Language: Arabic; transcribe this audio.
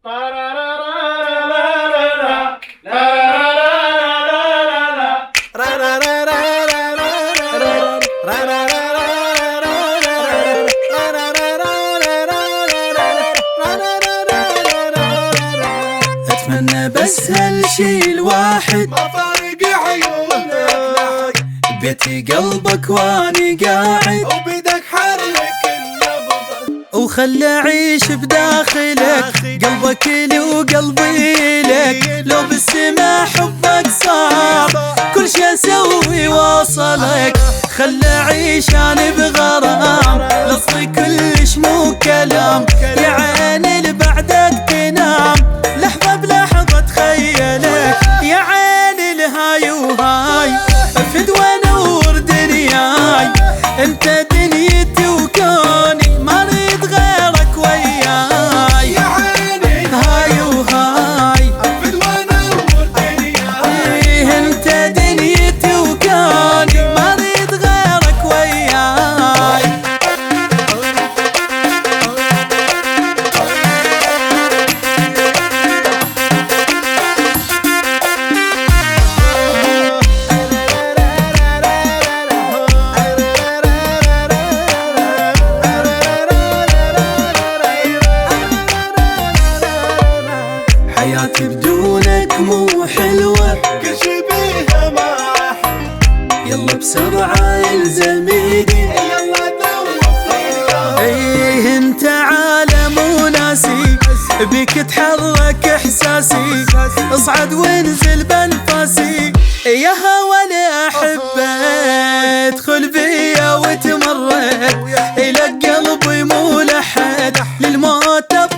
اتمنى بس هالشي الواحد ما فارق عيونك بيتي قلبك واني قاعد وبيدك حرك النبض وخلي اعيش بداخلك قلبك لي وقلبي لك لو بالسما حبك صار كل شي اسوي واصلك خلي اعيش انا بغرام لفظي كلش مو كلام يا عيني اللي بعدك تنام لحظة بلحظة تخيلك يا عيني الهاي وهاي فدوى نور دنياي انت دنيتي وكوني ما اريد غيرك وياي يا عيني هاي وهاي فدوى نور دنياي انت دنيتي وكوني ما اريد غيرك وياي حياتي بدونك مو حلوة كل شي بيها ما أحب يلا بسرعة الزم ايدي يلا دوب فيها ايه انت عالم وناسي بيك تحرك احساسي اصعد وانزل بانفاسي يا هوا اللي احبه ادخل بيا وتمرد الى قلبي مو لحد للموت